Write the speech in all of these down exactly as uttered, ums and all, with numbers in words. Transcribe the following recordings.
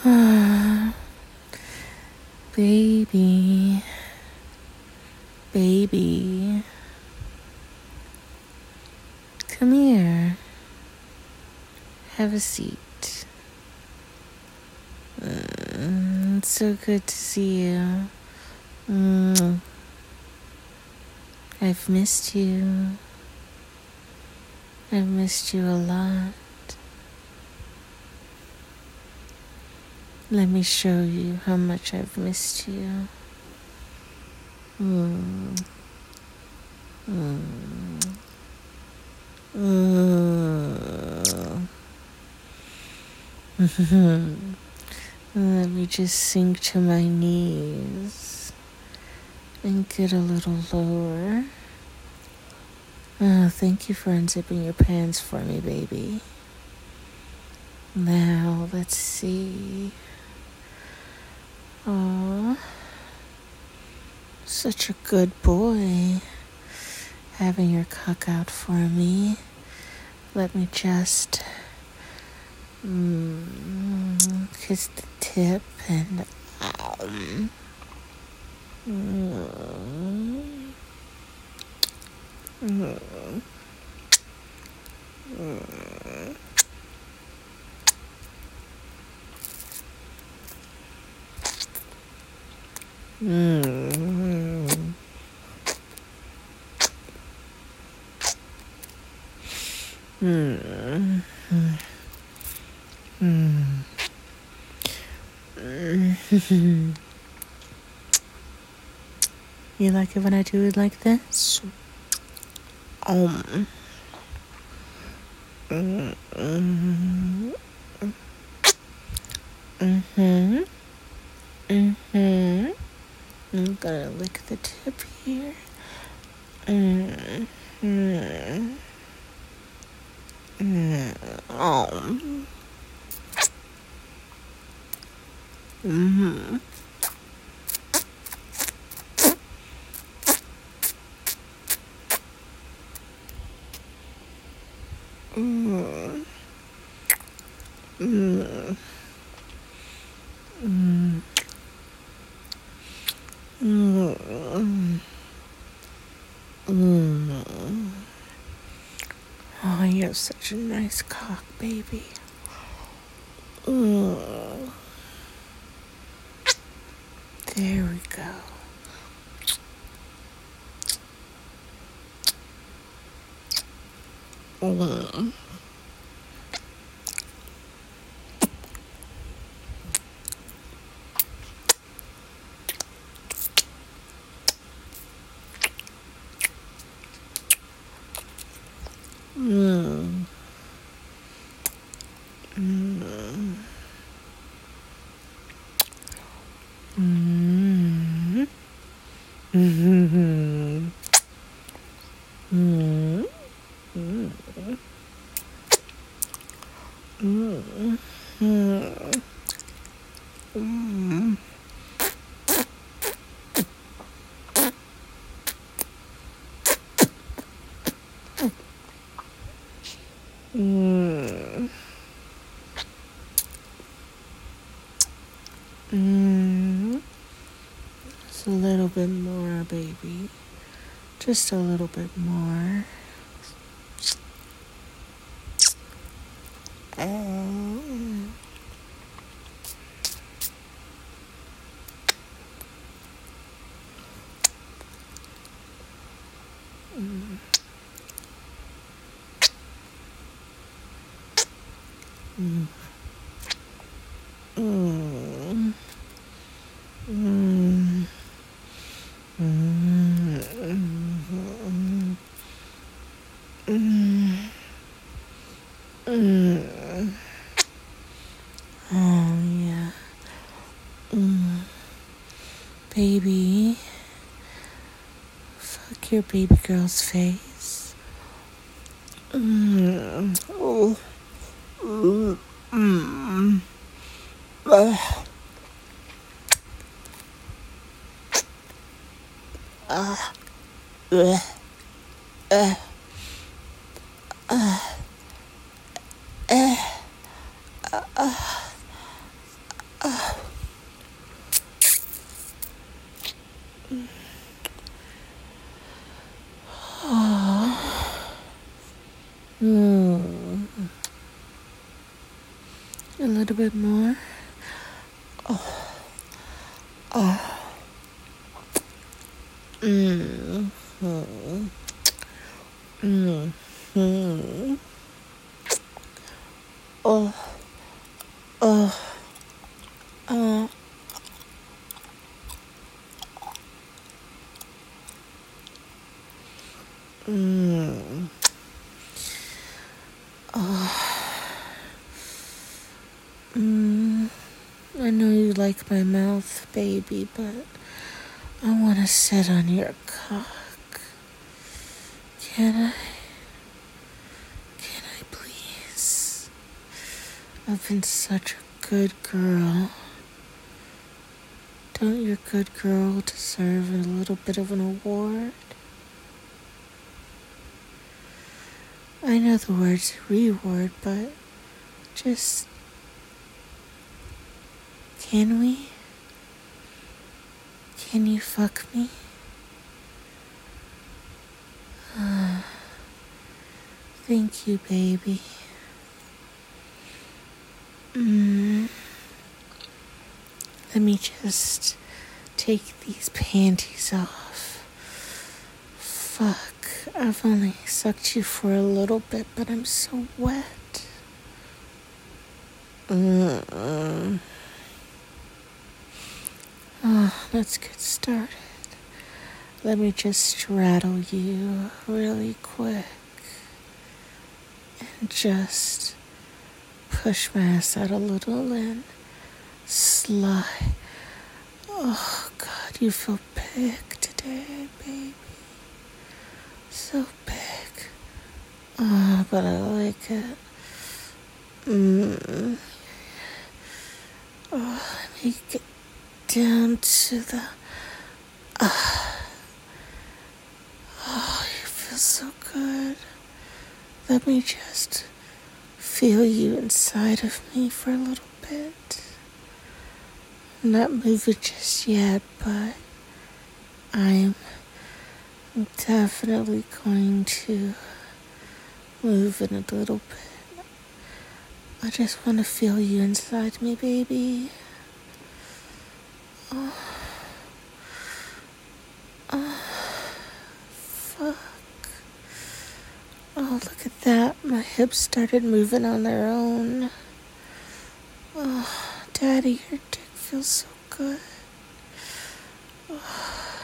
Baby, baby, come here, have a seat. Mm, it's so good to see you. Mm. I've missed you. I've missed you a lot. Let me show you how much I've missed you. Mm. Mm. Mm. Let me just sink to my knees and get a little lower. Oh, thank you for unzipping your pants for me, baby. Now, let's see. Oh, such a good boy. Having your cock out for me. Let me just mm, kiss the tip and um, mm, mm, mm. Mm. Mm. Mm. Mm. You like it when I do it like this? Um. Mm. Mm. Mm-hmm. Mm-hmm. I'm gonna lick the tip here. Mm. Mm. Mm. Oh. Mm-hmm. Mm. Mm. Mm. Mm. Mm. Oh, you have such a nice cock, baby. Mm. There we go. Mm. Mm. Mm. Mm. Mm. Mm. Mm. Mm. Mm. Mm. Mm. Mm. Just a little bit more, baby. Just a little bit more. Oh. Mm. Mm. Mm. Mm. Mm. Mm. Mm. Oh, yeah. Mm. Baby, fuck your baby girl's face. Mm. Oh. Mm. Mm. Uh. Uh. Uh. Uh. Uh. Uh. Uh. A little bit more. Oh. Oh. Mm. Mm. Mm. Mm. Oh. Oh. Uh. Mm. Oh. Mm. I know you like my mouth, baby, but I want to sit on your cock. Can I? Can I please? I've been such a good girl. Don't your good girl deserve a little bit of an award? I know the word's reward, but just... Can we? Can you fuck me? Uh, thank you, baby. Mm. Let me just take these panties off. Fuck, I've only sucked you for a little bit, but I'm so wet. Mm-mm. Oh, let's get started. Let me just straddle you really quick and just push my ass out a little and slide. Oh, God, you feel big today, baby. So big. Oh, but I like it. Mm. Oh, let me get down to the... Uh, oh, you feel so good. Let me just feel you inside of me for a little bit. I'm not moving just yet, but I'm definitely going to move in a little bit. I just want to feel you inside me, baby. Oh. Oh. Fuck. Oh, look at that. My hips started moving on their own. Oh, Daddy, your dick feels so good. Oh,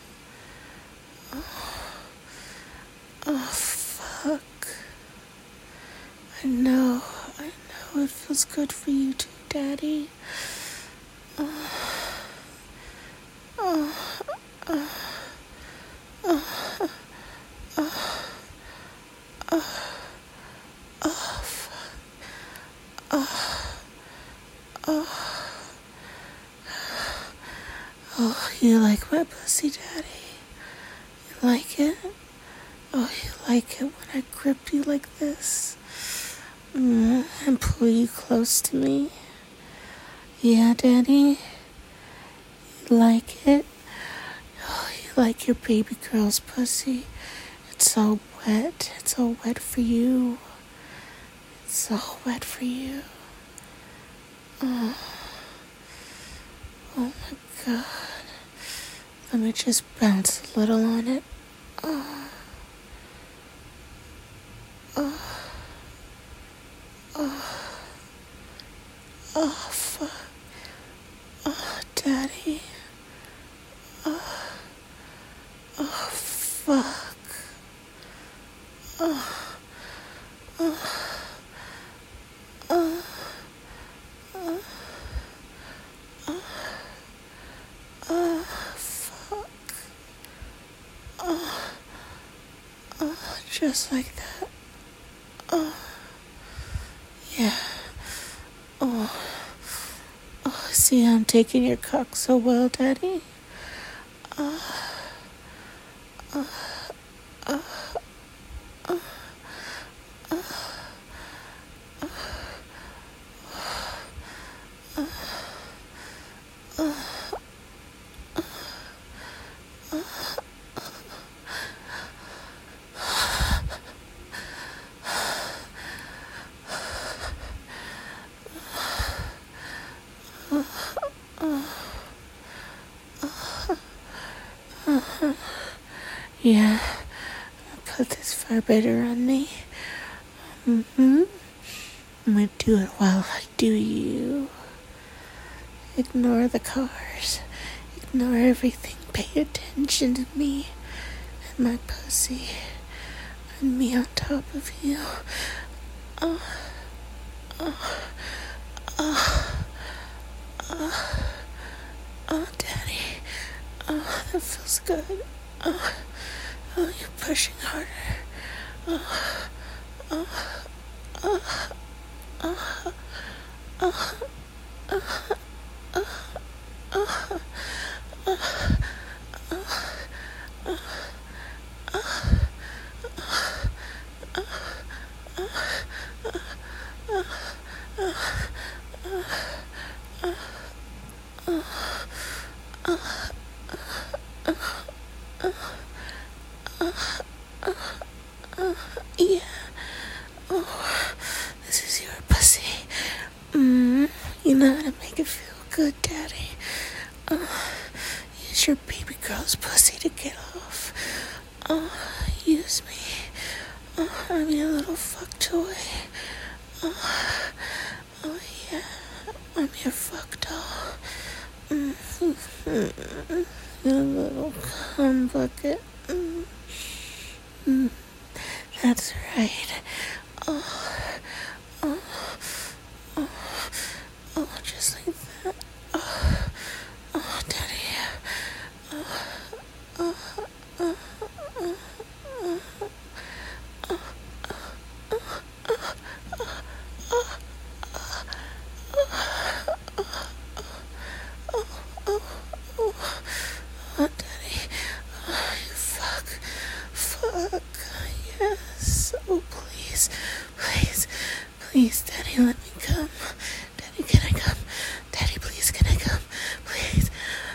oh, oh fuck. I know, I know it feels good for you too, Daddy. Oh, oh, oh, oh, oh, oh, oh, fuck. Oh, oh, oh, you like my pussy, Daddy? You like it? Oh, you like it when I grip you like this? Mm, and pull you close to me? Yeah, Daddy? You like it? Oh, you like your baby girl's pussy? It's all wet. It's all wet for you. It's all wet for you. Oh, oh my God. Let me just bounce a little on it. Oh, oh, oh, oh, fuck. Oh, Daddy. Oh, oh, fuck. Oh, oh, oh, oh, oh, oh, fuck. Oh, oh, just like that. Oh, yeah. Oh, oh, see how I'm taking your cock so well, Daddy? Oh, oh, oh, oh, oh, oh, oh, Yeah, put this vibrator on me. Mm-hmm. I'm gonna do it while I do you. Ignore the cars. Ignore everything. Pay attention to me and my pussy and me on top of you. Oh, oh, oh, oh, oh, Daddy. Oh, that feels good. Oh, oh, you're pushing harder. Oh, oh, oh, oh, oh, oh, oh, oh, yeah. Oh, this is your pussy. Mm, you know how to make it feel good, Daddy. Oh, use your baby girl's pussy to get off. Oh, use me. Oh, I'm your little fuck toy. Oh, oh yeah, I'm your fuck doll. Mm-hmm. Your little cum bucket. Mm. Mm. That's right. Oh, oh, oh, oh, just like that. Oh, oh, Daddy. Oh, oh, oh, oh, oh, Daddy. Oh, you fuck. Fuck. Yes. Oh, please. Please. Please, Daddy, let me come. Daddy, can I come? Daddy, please, can I come? Please.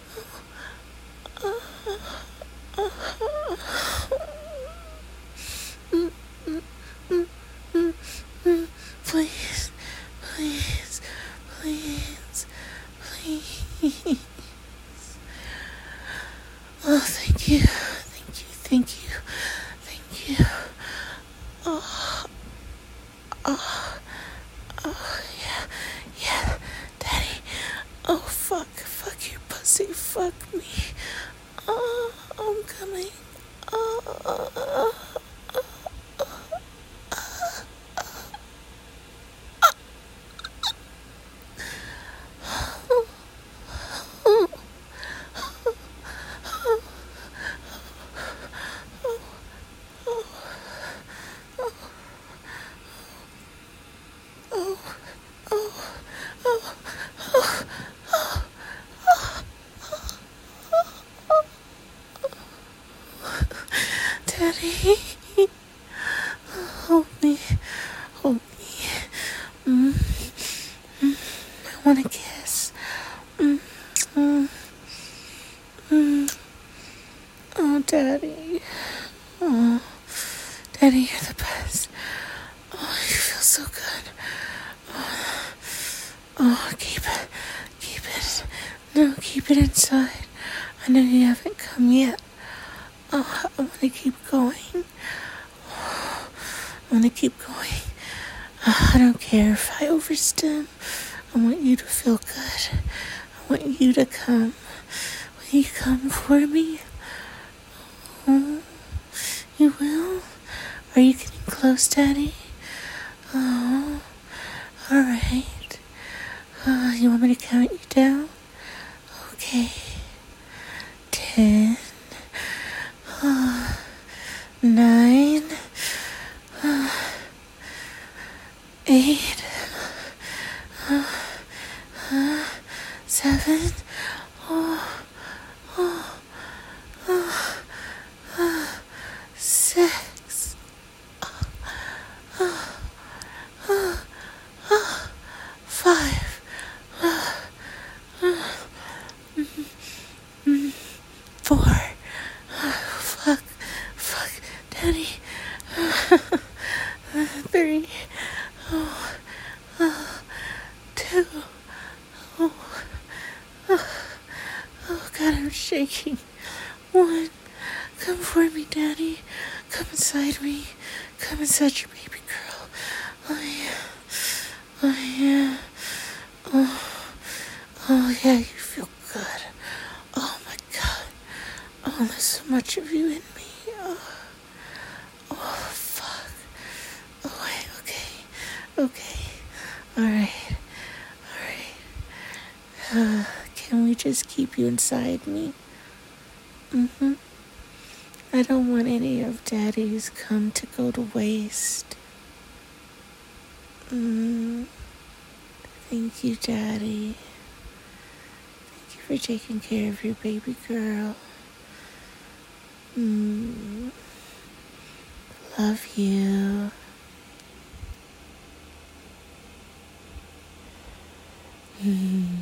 Please. Please. Please. Please. Oh, thank you. Thank you. Thank you. Thank you. Oh. Oh. Oh, yeah. Yeah. Daddy. Oh, fuck. Fuck your pussy. Fuck me. Oh, I'm coming. Oh. Daddy, hold me, hold me. Mm. Mm. I want to kiss. Mm. Mm. Mm. Oh, Daddy. Oh, Daddy, you're the best. Oh, you feel so good. Oh, oh, keep it, keep it. No, keep it inside. I know you haven't come yet. Oh, I want to keep going. Oh, I want to keep going. Oh, I don't care if I overstim. I want you to feel good. I want you to come. Will you come for me? Oh, you will? Are you getting close, Daddy? Oh, alright. Uh, you want me to count you down? Okay. Ten. Uh, nine. Uh, eight. Uh, uh, seven. Oh, oh, oh, uh, six. Uh, uh, uh, uh, five. Uh, uh, mm, mm, four. Uh, fuck. Fuck. Daddy. Uh, uh, three. Oh, uh, two. Oh, oh, oh, God, I'm shaking. One. Come for me, Daddy. Come inside me. Come inside your baby girl. Oh, yeah. Oh, yeah. Oh, oh yeah, you feel good. Oh, my God. Oh, there's so much of you in me. Oh, oh fuck. Oh, wait, okay. Okay. All right. All right. Uh, can we just keep you inside me? Mm-hmm. I don't want any of Daddy's come to go to waste. Mm. Thank you, Daddy. Thank you for taking care of your baby girl. Mm. Love you. Mm.